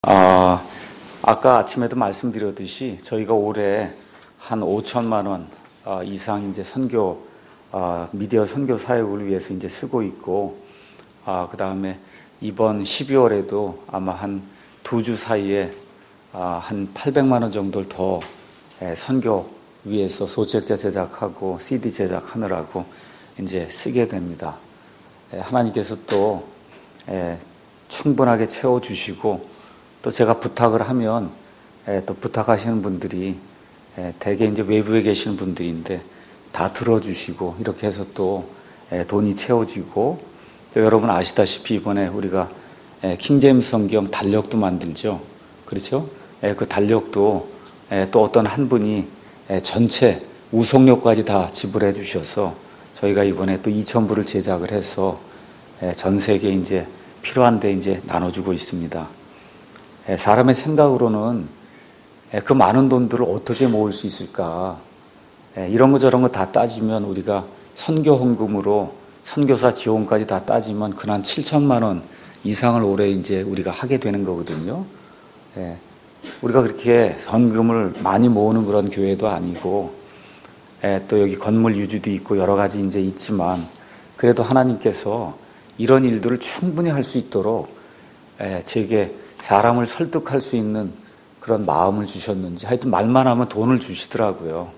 아, 아까 아침에도 말씀드렸듯이 저희가 올해 한 5천만 원 이상 이제 미디어 선교 사역을 위해서 이제 쓰고 있고, 그 다음에 이번 12월에도 아마 한 2주 사이에 한 800만 원 정도를 더 선교 위해서 소책자 제작하고 CD 제작하느라고 이제 쓰게 됩니다. 하나님께서 또 충분하게 채워주시고, 또 제가 부탁을 하면 또 부탁하시는 분들이 대개 이제 외부에 계시는 분들인데 다 들어주시고, 이렇게 해서 또 돈이 채워지고, 또 여러분 아시다시피 이번에 우리가 킹제임스 성경 달력도 만들죠. 그렇죠? 그 달력도 또 어떤 한 분이 전체 우송료까지 다 지불해 주셔서 저희가 이번에 또 2,000부를 제작을 해서 전 세계에 이제 필요한데 이제 나눠주고 있습니다. 사람의 생각으로는 그 많은 돈들을 어떻게 모을 수 있을까? 이런 거 저런 거 다 따지면 우리가 선교 헌금으로 선교사 지원까지 다 따지면 근 7천만 원 이상을 올해 이제 우리가 하게 되는 거거든요. 우리가 그렇게 헌금을 많이 모으는 그런 교회도 아니고, 또 여기 건물 유지도 있고 여러 가지 이제 있지만, 그래도 하나님께서 이런 일들을 충분히 할 수 있도록 제게 사람을 설득할 수 있는 그런 마음을 주셨는지, 하여튼 말만 하면 돈을 주시더라고요.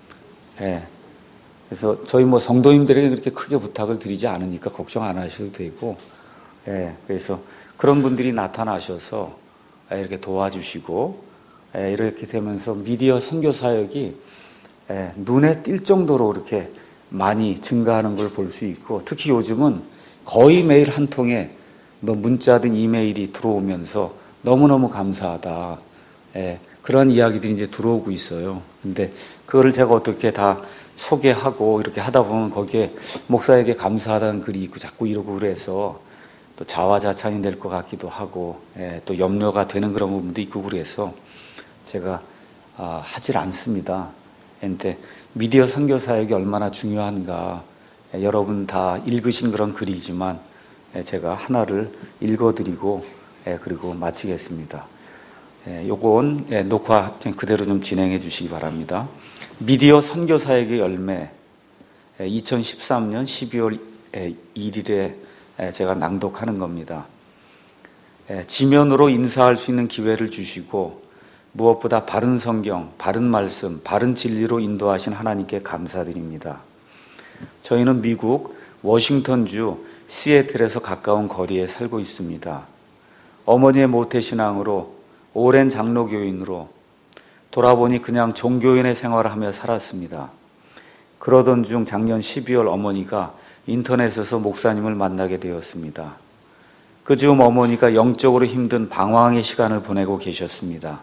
그래서 저희 성도님들에게 그렇게 크게 부탁을 드리지 않으니까 걱정 안 하셔도 되고, 그래서 그런 분들이 나타나셔서 이렇게 도와주시고, 이렇게 되면서 미디어 선교 사역이 눈에 띌 정도로 이렇게 많이 증가하는 걸 볼 수 있고, 특히 요즘은 거의 매일 한 통에 문자든 이메일이 들어오면서 너무너무 감사하다. 그런 이야기들이 이제 들어오고 있어요. 근데 그거를 제가 어떻게 다 소개하고 이렇게 하다 보면 거기에 목사에게 감사하다는 글이 있고 자꾸 이러고 그래서 또 자화자찬이 될 것 같기도 하고, 또 염려가 되는 그런 부분도 있고 그래서 제가 하질 않습니다. 근데 미디어 선교 사역이 얼마나 중요한가, 여러분 다 읽으신 그런 글이지만 제가 하나를 읽어드리고 그리고 마치겠습니다. 요건 녹화 그대로 좀 진행해 주시기 바랍니다. 미디어 선교 사역의 열매, 2013년 12월 1일에 제가 낭독하는 겁니다. 지면으로 인사할 수 있는 기회를 주시고, 무엇보다 바른 성경, 바른 말씀, 바른 진리로 인도하신 하나님께 감사드립니다. 저희는 미국 워싱턴주 시애틀에서 가까운 거리에 살고 있습니다. 어머니의 모태신앙으로 오랜 장로교인으로 돌아보니 그냥 종교인의 생활을 하며 살았습니다. 그러던 중 작년 12월 어머니가 인터넷에서 목사님을 만나게 되었습니다. 그 즈음 어머니가 영적으로 힘든 방황의 시간을 보내고 계셨습니다.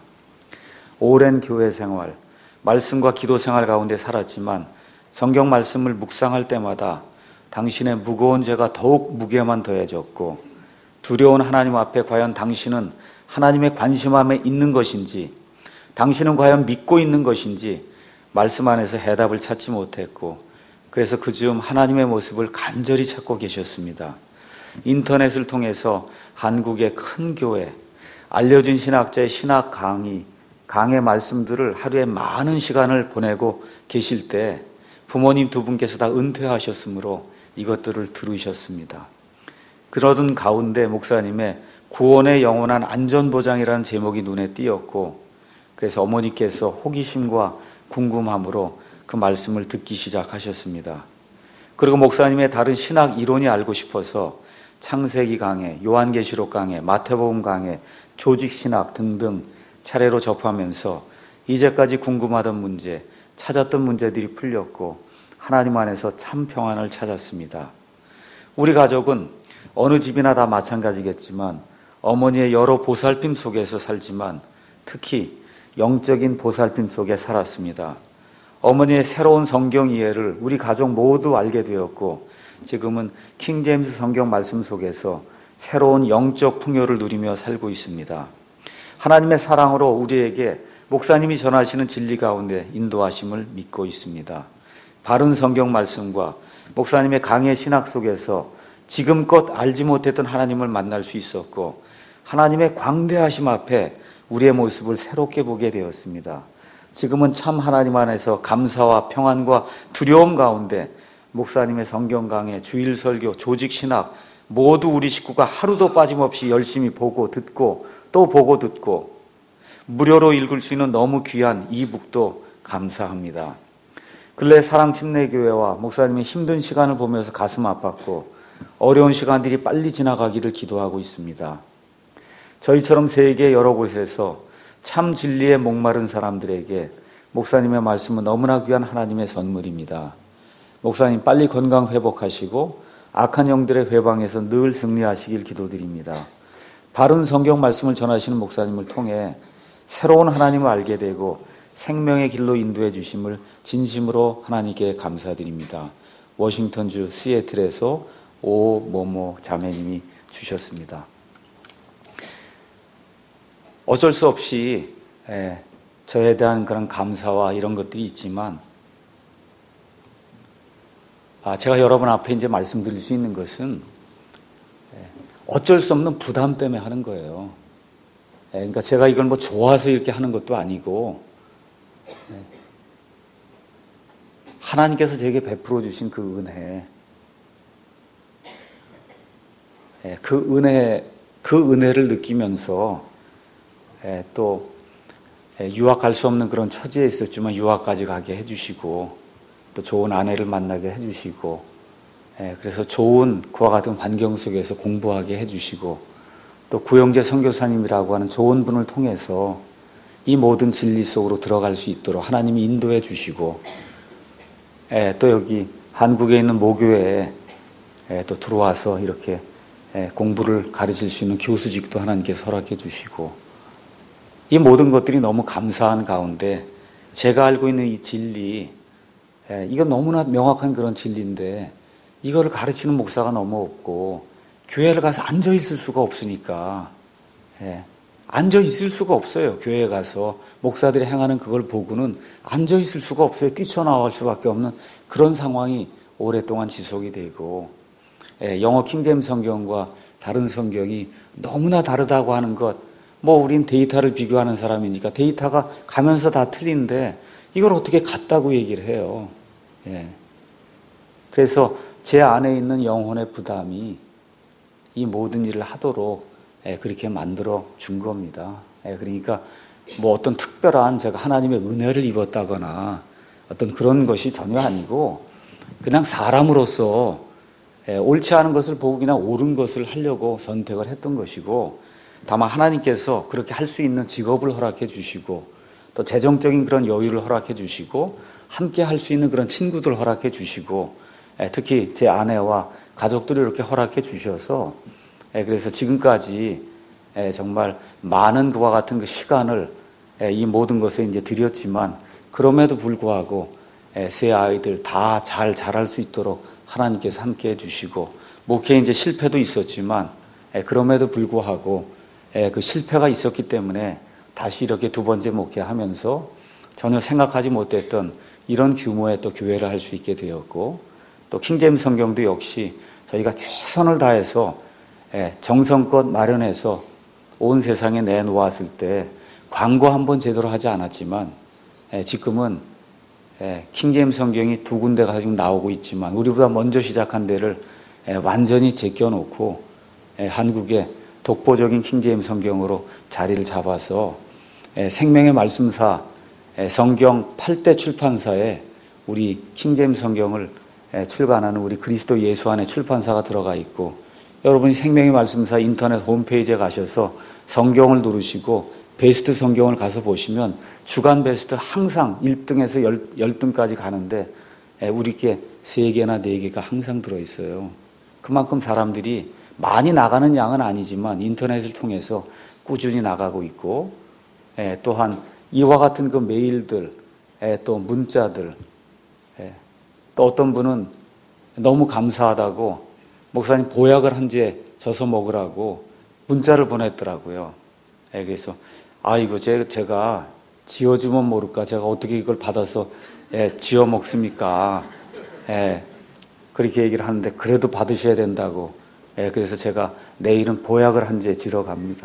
오랜 교회 생활, 말씀과 기도 생활 가운데 살았지만 성경 말씀을 묵상할 때마다 당신의 무거운 죄가 더욱 무게만 더해졌고, 두려운 하나님 앞에 과연 당신은 하나님의 관심함에 있는 것인지, 당신은 과연 믿고 있는 것인지 말씀 안에서 해답을 찾지 못했고, 그래서 그 즈음 하나님의 모습을 간절히 찾고 계셨습니다. 인터넷을 통해서 한국의 큰 교회, 알려진 신학자의 신학 강의 말씀들을 하루에 많은 시간을 보내고 계실 때 부모님 두 분께서 다 은퇴하셨으므로 이것들을 들으셨습니다. 그러던 가운데 목사님의 구원의 영원한 안전보장이라는 제목이 눈에 띄었고, 그래서 어머니께서 호기심과 궁금함으로 그 말씀을 듣기 시작하셨습니다. 그리고 목사님의 다른 신학 이론이 알고 싶어서 창세기 강해, 요한계시록 강해, 마태복음 강해, 조직신학 등등 차례로 접하면서 이제까지 궁금하던 문제, 찾았던 문제들이 풀렸고 하나님 안에서 참 평안을 찾았습니다. 우리 가족은 어느 집이나 다 마찬가지겠지만 어머니의 여러 보살핌 속에서 살지만 특히 영적인 보살핌 속에 살았습니다. 어머니의 새로운 성경 이해를 우리 가족 모두 알게 되었고, 지금은 킹제임스 성경 말씀 속에서 새로운 영적 풍요를 누리며 살고 있습니다. 하나님의 사랑으로 우리에게 목사님이 전하시는 진리 가운데 인도하심을 믿고 있습니다. 바른 성경 말씀과 목사님의 강의 신학 속에서 지금껏 알지 못했던 하나님을 만날 수 있었고, 하나님의 광대하심 앞에 우리의 모습을 새롭게 보게 되었습니다. 지금은 참 하나님 안에서 감사와 평안과 두려움 가운데 목사님의 성경 강해, 주일 설교, 조직 신학 모두 우리 식구가 하루도 빠짐없이 열심히 보고 듣고 또 보고 듣고 무료로 읽을 수 있는 너무 귀한 이북도 감사합니다. 근래 사랑침례교회와 목사님의 힘든 시간을 보면서 가슴 아팠고 어려운 시간들이 빨리 지나가기를 기도하고 있습니다. 저희처럼 세계 여러 곳에서 참 진리에 목마른 사람들에게 목사님의 말씀은 너무나 귀한 하나님의 선물입니다. 목사님 빨리 건강 회복하시고 악한 영들의 회방에서 늘 승리하시길 기도드립니다. 바른 성경 말씀을 전하시는 목사님을 통해 새로운 하나님을 알게 되고 생명의 길로 인도해 주심을 진심으로 하나님께 감사드립니다. 워싱턴주 시애틀에서 오모모 자매님이 주셨습니다. 어쩔 수 없이 저에 대한 그런 감사와 이런 것들이 있지만 제가 여러분 앞에 이제 말씀드릴 수 있는 것은 어쩔 수 없는 부담 때문에 하는 거예요. 그러니까 제가 이걸 뭐 좋아서 이렇게 하는 것도 아니고 하나님께서 제게 베풀어 주신 그 은혜, 그 은혜를 느끼면서 또 유학 갈 수 없는 그런 처지에 있었지만 유학까지 가게 해주시고 또 좋은 아내를 만나게 해주시고 그래서 좋은 그와 같은 환경 속에서 공부하게 해주시고 또 구영재 선교사님이라고 하는 좋은 분을 통해서 이 모든 진리 속으로 들어갈 수 있도록 하나님이 인도해 주시고 또 여기 한국에 있는 모교회에 또 들어와서 이렇게 공부를 가르칠 수 있는 교수직도 하나님께서 허락해 주시고 이 모든 것들이 너무 감사한 가운데 제가 알고 있는 이 진리, 이건 너무나 명확한 그런 진리인데 이거를 가르치는 목사가 너무 없고 교회를 가서 앉아 있을 수가 없으니까 앉아 있을 수가 없어요. 교회에 가서 목사들이 행하는 그걸 보고는 앉아 있을 수가 없어요. 뛰쳐나갈 수밖에 없는 그런 상황이 오랫동안 지속이 되고 영어 킹제임스 성경과 다른 성경이 너무나 다르다고 하는 것, 우린 데이터를 비교하는 사람이니까 데이터가 가면서 다 틀린데 이걸 어떻게 같다고 얘기를 해요. 그래서 제 안에 있는 영혼의 부담이 이 모든 일을 하도록 그렇게 만들어 준 겁니다. 그러니까 어떤 특별한 제가 하나님의 은혜를 입었다거나 어떤 그런 것이 전혀 아니고 그냥 사람으로서 옳지 않은 것을 보고 그냥 옳은 것을 하려고 선택을 했던 것이고 다만 하나님께서 그렇게 할 수 있는 직업을 허락해 주시고 또 재정적인 그런 여유를 허락해 주시고 함께 할 수 있는 그런 친구들 허락해 주시고 특히 제 아내와 가족들이 이렇게 허락해 주셔서 그래서 지금까지 정말 많은 그와 같은 그 시간을 이 모든 것에 이제 드렸지만 그럼에도 불구하고 세 아이들 다 잘 자랄 수 있도록 하나님께서 함께 해주시고 목회에 이제 실패도 있었지만 그럼에도 불구하고 그 실패가 있었기 때문에 다시 이렇게 두 번째 목회하면서 전혀 생각하지 못했던 이런 규모의 또 교회를 할 수 있게 되었고 또 킹제임스 성경도 역시 저희가 최선을 다해서 정성껏 마련해서 온 세상에 내놓았을 때 광고 한 번 제대로 하지 않았지만 지금은 킹제임스 성경이 두 군데가 지금 나오고 있지만 우리보다 먼저 시작한 데를 완전히 제껴놓고 한국의 독보적인 킹제임스 성경으로 자리를 잡아서 생명의 말씀사 성경 8대 출판사에 우리 킹제임스 성경을 출간하는 우리 그리스도 예수 안에 출판사가 들어가 있고 여러분이 생명의 말씀사 인터넷 홈페이지에 가셔서 성경을 누르시고 베스트 성경을 가서 보시면 주간 베스트 항상 1등에서 10등까지 가는데 우리께 3개나 4개가 항상 들어있어요. 그만큼 사람들이 많이 나가는 양은 아니지만 인터넷을 통해서 꾸준히 나가고 있고 또한 이와 같은 그 메일들 또 문자들 또 어떤 분은 너무 감사하다고 목사님 보약을 한 제 져서 먹으라고 문자를 보냈더라고요. 그래서 이거 제가 지어주면 모를까 제가 어떻게 이걸 받아서 지어 먹습니까? 그렇게 얘기를 하는데 그래도 받으셔야 된다고 그래서 제가 내일은 보약을 한 제 지러 갑니다.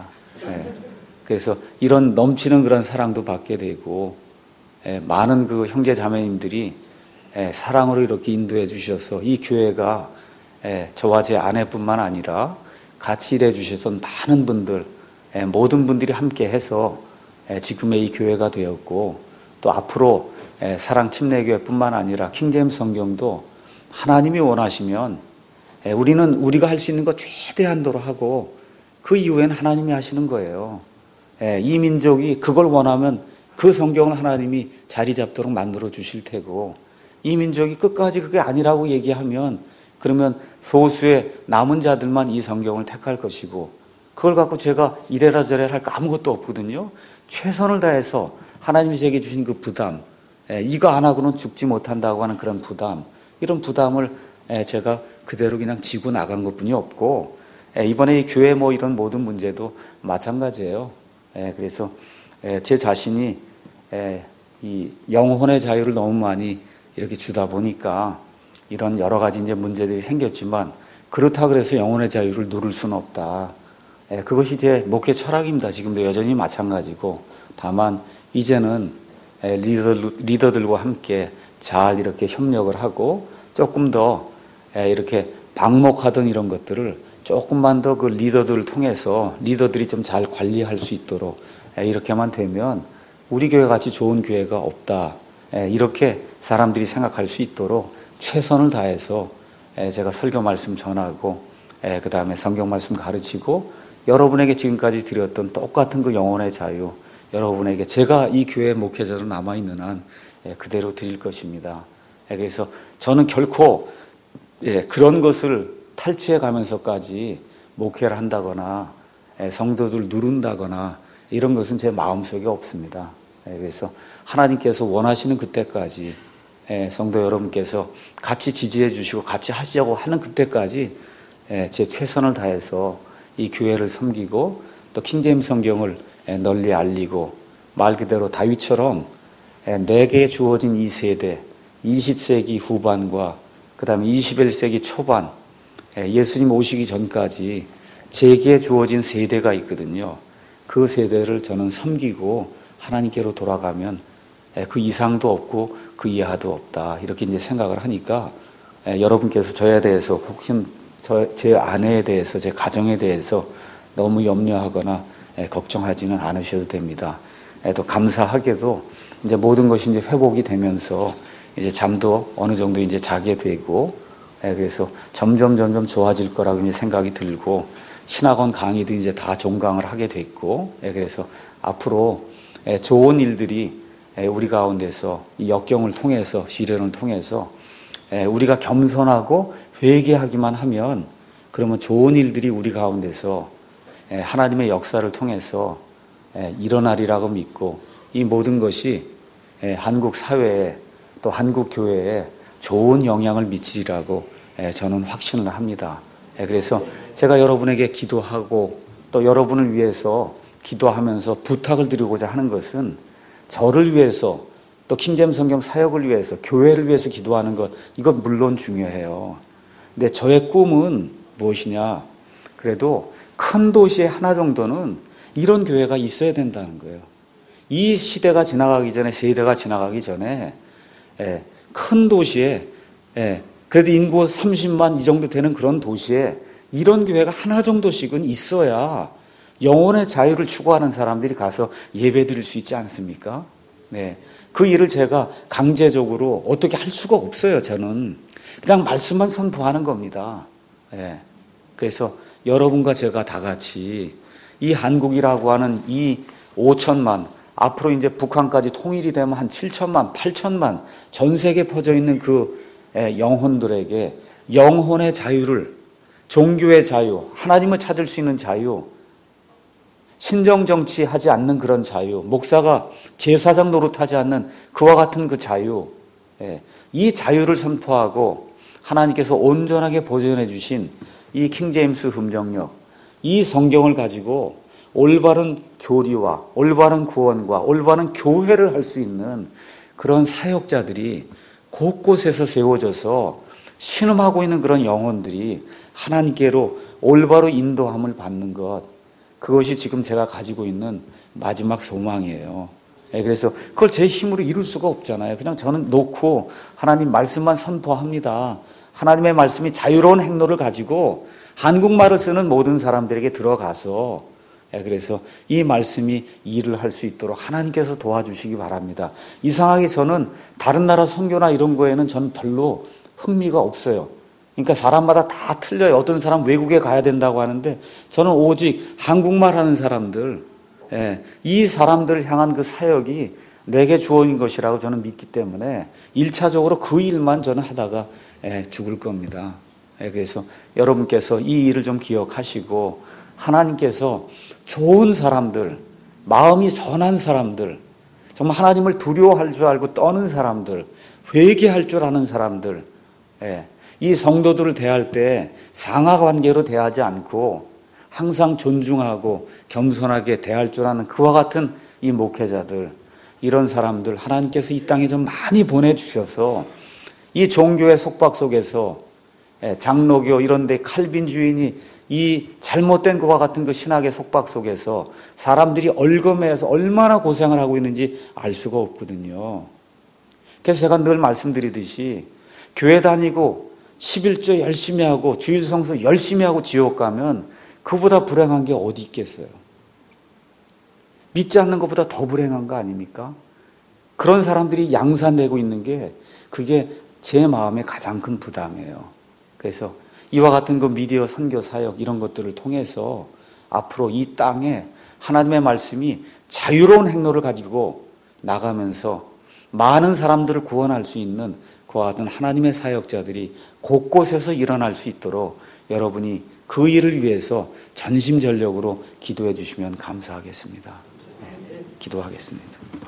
그래서 이런 넘치는 그런 사랑도 받게 되고, 많은 그 형제 자매님들이 사랑으로 이렇게 인도해 주셔서 이 교회가 저와 제 아내뿐만 아니라 같이 일해 주셔서 많은 분들, 모든 분들이 함께 해서 지금의 이 교회가 되었고, 또 앞으로 사랑 침례교회뿐만 아니라 킹제임스 성경도 하나님이 원하시면 우리는 우리가 할 수 있는 거 최대한도로 하고 그 이후에는 하나님이 하시는 거예요. 이 민족이 그걸 원하면 그 성경을 하나님이 자리 잡도록 만들어 주실 테고, 이 민족이 끝까지 그게 아니라고 얘기하면 그러면 소수의 남은 자들만 이 성경을 택할 것이고, 그걸 갖고 제가 이래라 저래라 할 거 아무것도 없거든요. 최선을 다해서 하나님이 제게 주신 그 부담, 이거 안 하고는 죽지 못한다고 하는 그런 부담, 이런 부담을 제가 그대로 그냥 지고 나간 것뿐이 없고, 이번에 이 교회 뭐 이런 모든 문제도 마찬가지예요. 그래서 제 자신이 이 영혼의 자유를 너무 많이 이렇게 주다 보니까 이런 여러 가지 이제 문제들이 생겼지만, 그렇다 그래서 영혼의 자유를 누릴 수는 없다. 그것이 제 목회 철학입니다. 지금도 여전히 마찬가지고, 다만 이제는 리더들과 함께 잘 이렇게 협력을 하고 조금 더 이렇게 방목하던 이런 것들을 조금만 더 그 리더들을 통해서 리더들이 좀 잘 관리할 수 있도록 이렇게만 되면 우리 교회 같이 좋은 교회가 없다, 이렇게 사람들이 생각할 수 있도록 최선을 다해서 제가 설교 말씀 전하고 그 다음에 성경 말씀 가르치고, 여러분에게 지금까지 드렸던 똑같은 그 영혼의 자유, 여러분에게 제가 이 교회 목회자로 남아있는 한 그대로 드릴 것입니다. 그래서 저는 결코 그런 것을 탈취해 가면서까지 목회를 한다거나 성도들 누른다거나 이런 것은 제 마음속에 없습니다. 그래서 하나님께서 원하시는 그때까지, 성도 여러분께서 같이 지지해 주시고 같이 하시자고 하는 그때까지 제 최선을 다해서 이 교회를 섬기고, 또 킹제임스 성경을 널리 알리고, 말 그대로 다윗처럼 내게 주어진 이 세대, 20세기 후반과 그 다음에 21세기 초반, 예수님 오시기 전까지 제게 주어진 세대가 있거든요. 그 세대를 저는 섬기고 하나님께로 돌아가면 그 이상도 없고 그 이하도 없다, 이렇게 이제 생각을 하니까 여러분께서 저에 대해서 혹시 제 아내에 대해서, 제 가정에 대해서 너무 염려하거나 걱정하지는 않으셔도 됩니다. 또 감사하게도 이제 모든 것이 이제 회복이 되면서 이제 잠도 어느 정도 이제 자게 되고, 그래서 점점 좋아질 거라고 이제 생각이 들고, 신학원 강의도 이제 다 종강을 하게 됐고, 그래서 앞으로 좋은 일들이 우리 가운데서 이 역경을 통해서, 시련을 통해서 우리가 겸손하고 회개하기만 하면, 그러면 좋은 일들이 우리 가운데서 하나님의 역사를 통해서 일어나리라고 믿고, 이 모든 것이 한국 사회에 또 한국 교회에 좋은 영향을 미치리라고 저는 확신을 합니다. 그래서 제가 여러분에게 기도하고 또 여러분을 위해서 기도하면서 부탁을 드리고자 하는 것은, 저를 위해서 또 킹제임스 성경 사역을 위해서, 교회를 위해서 기도하는 것, 이건 물론 중요해요. 근데 저의 꿈은 무엇이냐? 그래도 큰 도시에 하나 정도는 이런 교회가 있어야 된다는 거예요. 이 시대가 지나가기 전에, 세대가 지나가기 전에 큰 도시에, 그래도 인구 30만 이 정도 되는 그런 도시에 이런 교회가 하나 정도씩은 있어야 영혼의 자유를 추구하는 사람들이 가서 예배 드릴 수 있지 않습니까? 그 일을 제가 강제적으로 어떻게 할 수가 없어요. 저는 그냥 말씀만 선포하는 겁니다. 그래서 여러분과 제가 다 같이 이 한국이라고 하는 이 5천만, 앞으로 이제 북한까지 통일이 되면 한 7천만, 8천만 전 세계에 퍼져 있는 그 영혼들에게 영혼의 자유를, 종교의 자유, 하나님을 찾을 수 있는 자유, 신정정치하지 않는 그런 자유, 목사가 제사장 노릇하지 않는 그와 같은 그 자유, 이 자유를 선포하고 하나님께서 온전하게 보존해 주신 이 킹제임스 흠정력, 이 성경을 가지고 올바른 교리와 올바른 구원과 올바른 교회를 할 수 있는 그런 사역자들이 곳곳에서 세워져서 신음하고 있는 그런 영혼들이 하나님께로 올바로 인도함을 받는 것, 그것이 지금 제가 가지고 있는 마지막 소망이에요. 그래서 그걸 제 힘으로 이룰 수가 없잖아요. 그냥 저는 놓고 하나님 말씀만 선포합니다. 하나님의 말씀이 자유로운 행로를 가지고 한국말을 쓰는 모든 사람들에게 들어가서, 그래서 이 말씀이 일을 할 수 있도록 하나님께서 도와주시기 바랍니다. 이상하게 저는 다른 나라 선교나 이런 거에는 저는 별로 흥미가 없어요. 그러니까 사람마다 다 틀려요. 어떤 사람 외국에 가야 된다고 하는데 저는 오직 한국말 하는 사람들, 이 사람들을 향한 그 사역이 내게 주어진 것이라고 저는 믿기 때문에 1차적으로 그 일만 저는 하다가 죽을 겁니다. 그래서 여러분께서 이 일을 좀 기억하시고 하나님께서 좋은 사람들, 마음이 선한 사람들, 정말 하나님을 두려워할 줄 알고 떠는 사람들, 회개할 줄 아는 사람들, 이 성도들을 대할 때 상하관계로 대하지 않고 항상 존중하고 겸손하게 대할 줄 아는 그와 같은 이 목회자들, 이런 사람들 하나님께서 이 땅에 좀 많이 보내주셔서 이 종교의 속박 속에서 장로교 이런 데 칼빈주의니 이 잘못된 것과 같은 그 신학의 속박 속에서 사람들이 얼거매여서 얼마나 고생을 하고 있는지 알 수가 없거든요. 그래서 제가 늘 말씀드리듯이 교회 다니고 11조 열심히 하고 주일 성수 열심히 하고 지옥 가면 그보다 불행한 게 어디 있겠어요. 믿지 않는 것보다 더 불행한 거 아닙니까? 그런 사람들이 양산되고 있는 게 그게 제 마음의 가장 큰 부담이에요. 그래서 이와 같은 그 미디어 선교 사역 이런 것들을 통해서 앞으로 이 땅에 하나님의 말씀이 자유로운 행로를 가지고 나가면서 많은 사람들을 구원할 수 있는 그와 같은 하나님의 사역자들이 곳곳에서 일어날 수 있도록 여러분이 그 일을 위해서 전심전력으로 기도해 주시면 감사하겠습니다. 기도하겠습니다.